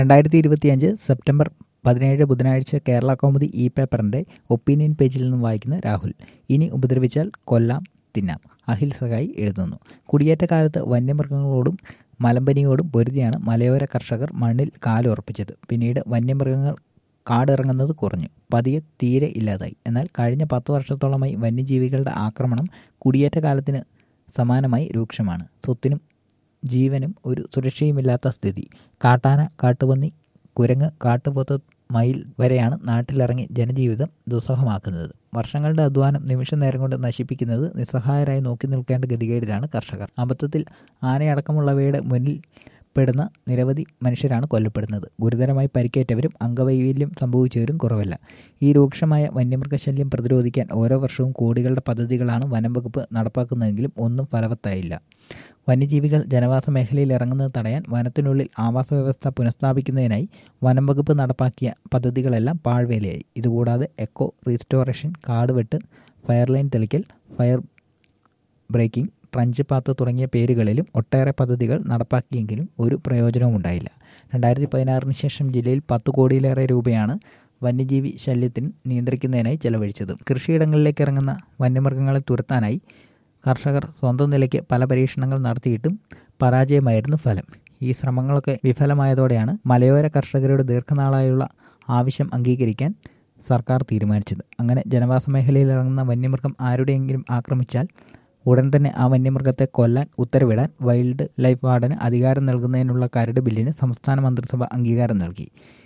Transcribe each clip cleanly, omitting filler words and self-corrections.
2025 September 17 ബുധനാഴ്ച Kerala Kaumudi e പേപ്പറിൻ്റെ opinion പേജിൽ നിന്നും വായിക്കുന്ന രാഹുൽ. ഇനി ഉപദ്രവിച്ചാൽ കൊല്ലാം തിന്നാം. അഹിൽ സഹായി എഴുതുന്നു. കുടിയേറ്റക്കാലത്ത് വന്യമൃഗങ്ങളോടും മലമ്പനിയോടും പൊരുതിയാണ് മലയോര കർഷകർ മണ്ണിൽ കാലുറപ്പിച്ചത്. പിന്നീട് വന്യമൃഗങ്ങൾ കാടിറങ്ങുന്നത് കുറഞ്ഞു, പതിയെ തീരെ ഇല്ലാതായി. എന്നാൽ കഴിഞ്ഞ 10 വർഷത്തോളമായി വന്യജീവികളുടെ ആക്രമണം കുടിയേറ്റക്കാലത്തിന് സമാനമായി രൂക്ഷമാണ്. സ്വത്തിനും ജീവനും ഒരു സുരക്ഷയുമില്ലാത്ത സ്ഥിതി. കാട്ടാന, കാട്ടുപന്നി, കുരങ്ങ്, കാട്ടുപോത്ത്, മയിൽ വരെയാണ് നാട്ടിലിറങ്ങി ജനജീവിതം ദുസ്സഹമാക്കുന്നത്. വർഷങ്ങളുടെ അധ്വാനം നിമിഷ നേരം കൊണ്ട് നശിപ്പിക്കുന്നത് നിസ്സഹായരായി നോക്കി നിൽക്കേണ്ട ഗതികേടിലാണ് കർഷകർ. അബദ്ധത്തിൽ ആനയടക്കമുള്ളവയുടെ മുന്നിൽ പെടുന്ന നിരവധി മനുഷ്യരാണ് കൊല്ലപ്പെടുന്നത്. ഗുരുതരമായി പരിക്കേറ്റവരും അംഗവൈകല്യം സംഭവിച്ചവരും കുറവല്ല. ഈ രൂക്ഷമായ വന്യമൃഗശല്യം പ്രതിരോധിക്കാൻ ഓരോ വർഷവും കോടികളുടെ പദ്ധതികളാണ് വനം വകുപ്പ് നടപ്പാക്കുന്നതെങ്കിലും ഒന്നും ഫലവത്തായില്ല. വന്യജീവികൾ ജനവാസ മേഖലയിൽ ഇറങ്ങുന്നത് തടയാൻ വനത്തിനുള്ളിൽ ആവാസ വ്യവസ്ഥ പുനഃസ്ഥാപിക്കുന്നതിനായി വനം വകുപ്പ് നടപ്പാക്കിയ പദ്ധതികളെല്ലാം പാഴ്വേലയായി. ഇതുകൂടാതെ എക്കോ റീസ്റ്റോറേഷൻ, കാടുവെട്ട്, ഫയർലൈൻ തെളിക്കൽ, ഫയർ ബ്രേക്കിംഗ്, ട്രഞ്ച് പാത്ത് തുടങ്ങിയ പേരുകളിലും ഒട്ടേറെ പദ്ധതികൾ നടപ്പാക്കിയെങ്കിലും ഒരു പ്രയോജനവും ഉണ്ടായില്ല. 2016 ശേഷം ജില്ലയിൽ 10 കോടിയിലേറെ രൂപയാണ് വന്യജീവി ശല്യത്തിന് നിയന്ത്രിക്കുന്നതിനായി ചെലവഴിച്ചത്. കൃഷിയിടങ്ങളിലേക്ക് ഇറങ്ങുന്ന വന്യമൃഗങ്ങളെ തുരത്താനായി കർഷകർ സ്വന്തം നിലയ്ക്ക് പല പരീക്ഷണങ്ങൾ നടത്തിയിട്ടും പരാജയമായിരുന്നു ഫലം. ഈ ശ്രമങ്ങളൊക്കെ വിഫലമായതോടെയാണ് മലയോര കർഷകരുടെ ദീർഘനാളായുള്ള ആവശ്യം അംഗീകരിക്കാൻ സർക്കാർ തീരുമാനിച്ചത്. അങ്ങനെ ജനവാസ മേഖലയിൽ ഇറങ്ങുന്ന വന്യമൃഗം ആരുടെയെങ്കിലും ആക്രമിച്ചാൽ ഉടൻ തന്നെ ആ വന്യമൃഗത്തെ കൊല്ലാൻ ഉത്തരവിടാൻ വൈൽഡ് ലൈഫ് വാർഡന് അധികാരം നൽകുന്നതിനുള്ള കരട് ബില്ലിന് സംസ്ഥാന മന്ത്രിസഭ അംഗീകാരം നൽകി.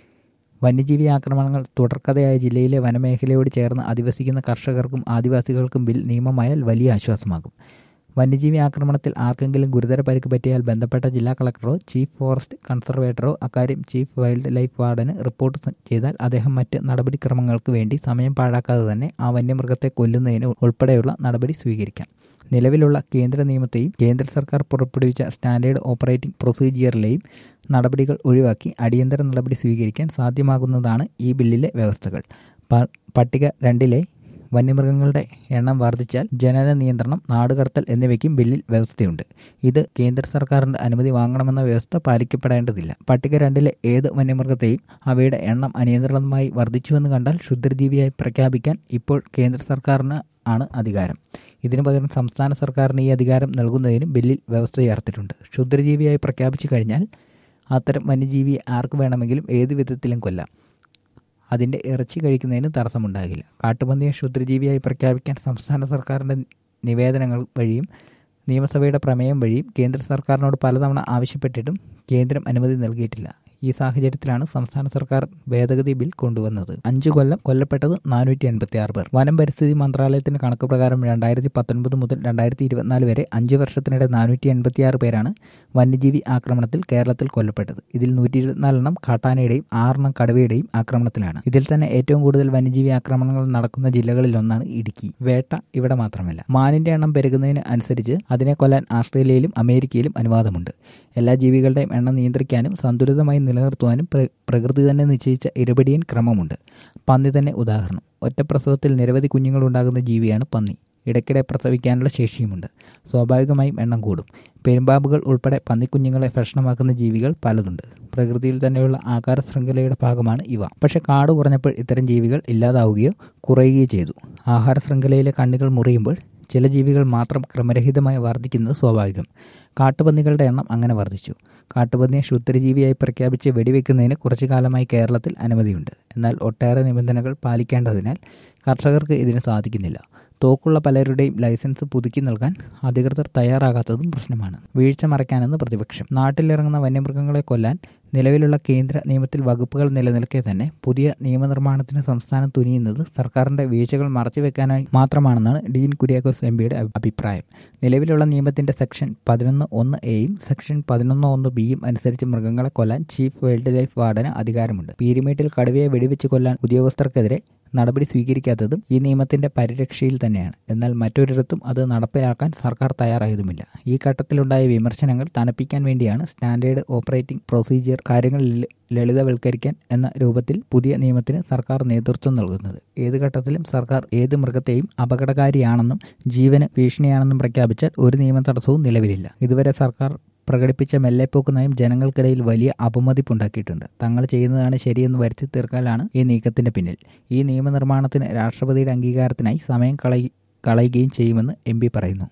വന്യജീവി ആക്രമണങ്ങൾ തുടർക്കഥയായ ജില്ലയിലെ വനമേഖലയോട് ചേർന്ന് അധിവസിക്കുന്ന കർഷകർക്കും ആദിവാസികൾക്കും ബിൽ നിയമമായാൽ വലിയ ആശ്വാസമാകും. വന്യജീവി ആക്രമണത്തിൽ ആർക്കെങ്കിലും ഗുരുതര പരിക്ക് പറ്റിയാൽ ബന്ധപ്പെട്ട ജില്ലാ കളക്ടറോ ചീഫ് ഫോറസ്റ്റ് കൺസർവേറ്ററോ അക്കാര്യം ചീഫ് വൈൽഡ് ലൈഫ് വാർഡന് റിപ്പോർട്ട് ചെയ്താൽ അദ്ദേഹം മറ്റ് നടപടിക്രമങ്ങൾക്ക് വേണ്ടി സമയം പാഴാക്കാതെ തന്നെ ആ വന്യമൃഗത്തെ കൊല്ലുന്നതിന് ഉൾപ്പെടെയുള്ള നടപടി സ്വീകരിക്കാം. നിലവിലുള്ള കേന്ദ്ര നിയമത്തെയും കേന്ദ്ര സർക്കാർ പുറപ്പെടുവിച്ച സ്റ്റാൻഡേർഡ് ഓപ്പറേറ്റിംഗ് പ്രൊസീജിയറിലെയും നടപടികൾ ഒഴിവാക്കി അടിയന്തര നടപടി സ്വീകരിക്കാൻ സാധ്യമാകുന്നതാണ് ഈ ബില്ലിലെ വ്യവസ്ഥകൾ. പട്ടിക 2-ലെ വന്യമൃഗങ്ങളുടെ എണ്ണം വർദ്ധിച്ചാൽ ജനന നിയന്ത്രണം, നാടുകടത്തൽ എന്നിവയ്ക്കും ബില്ലിൽ വ്യവസ്ഥയുണ്ട്. ഇത് കേന്ദ്ര സർക്കാരിൻ്റെ അനുമതി വാങ്ങണമെന്ന വ്യവസ്ഥ പാലിക്കപ്പെടേണ്ടതില്ല. പട്ടിക 2-ലെ ഏത് വന്യമൃഗത്തെയും അവയുടെ എണ്ണം അനിയന്ത്രിതമായി വർദ്ധിച്ചുവെന്ന് കണ്ടാൽ ക്ഷുദ്രജീവിയായി പ്രഖ്യാപിക്കാൻ ഇപ്പോൾ കേന്ദ്ര സർക്കാരിന് ആണ് അധികാരം. ഇതിനു പകരം സംസ്ഥാന സർക്കാരിന് ഈ അധികാരം നൽകുന്നതിനും ബില്ലിൽ വ്യവസ്ഥ ചേർത്തിട്ടുണ്ട്. ക്ഷുദ്രജീവിയായി പ്രഖ്യാപിച്ചു കഴിഞ്ഞാൽ അത്തരം വന്യജീവിയെ ആർക്ക് വേണമെങ്കിലും ഏത് വിധത്തിലും കൊല്ലാം. അതിൻ്റെ ഇറച്ചി കഴിക്കുന്നതിന് തടസ്സമുണ്ടാകില്ല. കാട്ടുപന്നിയെ ക്ഷുദ്രജീവിയായി പ്രഖ്യാപിക്കാൻ സംസ്ഥാന സർക്കാരിൻ്റെ നിവേദനങ്ങൾ വഴിയും നിയമസഭയുടെ പ്രമേയം വഴിയും കേന്ദ്ര സർക്കാരിനോട് പലതവണ ആവശ്യപ്പെട്ടിട്ടും കേന്ദ്രം അനുമതി നൽകിയിട്ടില്ല. ഈ സാഹചര്യത്തിലാണ് സംസ്ഥാന സർക്കാർ ഭേദഗതി ബിൽ കൊണ്ടുവന്നത്. 5 കൊല്ലം കൊല്ലപ്പെട്ടത് 486 പേർ. വനം പരിസ്ഥിതി മന്ത്രാലയത്തിന്റെ കണക്ക് പ്രകാരം 2019 മുതൽ 2024 വരെ 5 വർഷത്തിനിടെ 486 പേരാണ് വന്യജീവി ആക്രമണത്തിൽ കേരളത്തിൽ കൊല്ലപ്പെട്ടത്. ഇതിൽ 124 എണ്ണം കാട്ടാനയുടെയും 6 എണ്ണം കടുവയുടെയും ആക്രമണത്തിലാണ്. ഇതിൽ തന്നെ ഏറ്റവും കൂടുതൽ വന്യജീവി ആക്രമണങ്ങൾ നടക്കുന്ന ജില്ലകളിലൊന്നാണ് ഇടുക്കി. വേട്ട ഇവിടെ മാത്രമല്ല. മാനിന്റെ എണ്ണം പെരുകുന്നതിന് അനുസരിച്ച് അതിനെ കൊല്ലാൻ ആസ്ട്രേലിയയിലും അമേരിക്കയിലും അനുവാദമുണ്ട്. എല്ലാ ജീവികളുടെയും എണ്ണം നിയന്ത്രിക്കാനും സന്തുലിതമായി നിലനിർത്തുവാനും പ്രകൃതി തന്നെ നിശ്ചയിച്ച ഇരപിടിയൻ ക്രമമുണ്ട്. പന്നി തന്നെ ഉദാഹരണം. ഒറ്റപ്രസവത്തിൽ നിരവധി കുഞ്ഞുങ്ങളുണ്ടാകുന്ന ജീവിയാണ് പന്നി. ഇടയ്ക്കിടെ പ്രസവിക്കാനുള്ള ശേഷിയുമുണ്ട്. സ്വാഭാവികമായും എണ്ണം കൂടും. പെരുമ്പാമ്പുകൾ ഉൾപ്പെടെ പന്നിക്കുഞ്ഞുങ്ങളെ ഭക്ഷണമാക്കുന്ന ജീവികൾ പലതുണ്ട്. പ്രകൃതിയിൽ തന്നെയുള്ള ആകാര ശൃംഖലയുടെ ഭാഗമാണ് ഇവ. പക്ഷെ കാട് കുറഞ്ഞപ്പോൾ ഇത്തരം ജീവികൾ ഇല്ലാതാവുകയോ കുറയുകയോ ചെയ്തു. ആഹാര ശൃംഖലയിലെ കണ്ണികൾ മുറിയുമ്പോൾ ചില ജീവികൾ മാത്രം ക്രമരഹിതമായി വർദ്ധിക്കുന്നത് സ്വാഭാവികം. കാട്ടുപന്നികളുടെ എണ്ണം അങ്ങനെ വർദ്ധിച്ചു. കാട്ടുപന്നിയെ ക്ഷുദ്രജീവിയായി പ്രഖ്യാപിച്ച് വെടിവെക്കുന്നതിന് കുറച്ചു കാലമായി കേരളത്തിൽ അനുമതിയുണ്ട്. എന്നാൽ ഒട്ടേറെ നിബന്ധനകൾ പാലിക്കേണ്ടതിനാൽ കർഷകർക്ക് ഇതിന് സാധിക്കുന്നില്ല. തോക്കുള്ള പലരുടെയും ലൈസൻസ് പുതുക്കി നൽകാൻ അധികൃതർ തയ്യാറാകാത്തതും പ്രശ്നമാണ്. വീഴ്ച മറയ്ക്കാനെന്ന് പ്രതിപക്ഷം. നാട്ടിലിറങ്ങുന്ന വന്യമൃഗങ്ങളെ കൊല്ലാൻ നിലവിലുള്ള കേന്ദ്ര നിയമത്തിൽ വകുപ്പുകൾ നിലനിൽക്കെ തന്നെ പുതിയ നിയമനിർമ്മാണത്തിന് സംസ്ഥാനം തുനിയുന്നത് സർക്കാരിൻ്റെ വീഴ്ചകൾ മറച്ചുവെക്കാനായി മാത്രമാണെന്നാണ് ഡീൻ കുര്യാക്കോസ് എംപിയുടെ അഭിപ്രായം. നിലവിലുള്ള നിയമത്തിന്റെ സെക്ഷൻ 11(1)(a)യും സെക്ഷൻ 11(1)(b)യും അനുസരിച്ച് മൃഗങ്ങളെ കൊല്ലാൻ ചീഫ് വൈൽഡ് ലൈഫ് വാർഡന് അധികാരമുണ്ട്. പീരുമേട്ടിൽ കടുവയെ വെടിവെച്ച് കൊല്ലാൻ ഉദ്യോഗസ്ഥർക്കെതിരെ നടപടി സ്വീകരിക്കാത്തതും ഈ നിയമത്തിന്റെ പരിരക്ഷയിൽ തന്നെയാണ്. എന്നാൽ മറ്റൊരിടത്തും അത് നടപ്പിലാക്കാൻ സർക്കാർ തയ്യാറായതുമില്ല. ഈ ഘട്ടത്തിലുണ്ടായ വിമർശനങ്ങൾ തണുപ്പിക്കാൻ വേണ്ടിയാണ് സ്റ്റാൻഡേർഡ് ഓപ്പറേറ്റിംഗ് പ്രൊസീജിയർ കാര്യങ്ങൾ ലളിതവൽക്കരിക്കാൻ എന്ന രൂപത്തിൽ പുതിയ നിയമത്തിന് സർക്കാർ നേതൃത്വം നൽകുന്നത്. ഏത് ഘട്ടത്തിലും സർക്കാർ ഏത് മൃഗത്തെയും അപകടകാരിയാണെന്നും ജീവന് ഭീഷണിയാണെന്നും പ്രഖ്യാപിച്ചാൽ ഒരു നിയമ തടസ്സവും നിലവിലില്ല. ഇതുവരെ സർക്കാർ പ്രകടിപ്പിച്ച മെല്ലെപ്പോക്ക് നയം ജനങ്ങൾക്കിടയിൽ വലിയ അപമതിപ്പുണ്ടാക്കിയിട്ടുണ്ട്. തങ്ങൾ ചെയ്യുന്നതാണ് ശരിയെന്ന് വരുത്തി തീർക്കലാണ് ഈ നീക്കത്തിന്റെ പിന്നിൽ. ഈ നിയമനിർമ്മാണത്തിന് രാഷ്ട്രപതിയുടെ അംഗീകാരത്തിനായി സമയം കളയുകയും ചെയ്യുമെന്ന് MP പറയുന്നു.